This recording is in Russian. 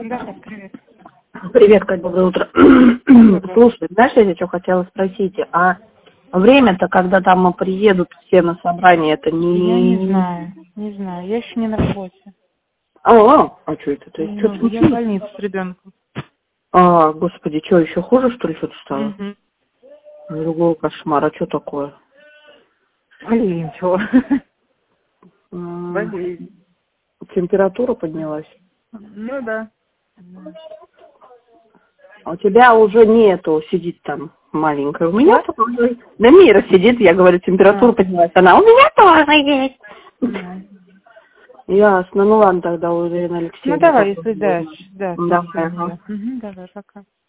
Да, привет. Привет, Кать, доброе утро. Слушай, знаешь, я что хотела спросить, а время-то, когда там приедут все на собрание, это не... Я не знаю, я еще не на работе. А что это? То есть, что-то Ну, я в случилось? больнице с ребенком. Господи, что, еще хуже, что ли, что-то стало? Угу. Другой кошмар, а что такое? Болеем, чего? М, Болеем. Температура поднялась? Ну да. А у тебя уже нету, сидит там маленькая. У меня Что? тоже. Да, Мира сидит, я говорю, температура поднялась. Она, у меня тоже есть. Ясно, ну ладно тогда, Ирина Ну Алексеевна. давай, как если угодно. дашь. Да, Давай, спасибо, ага. Мира. Давай, пока.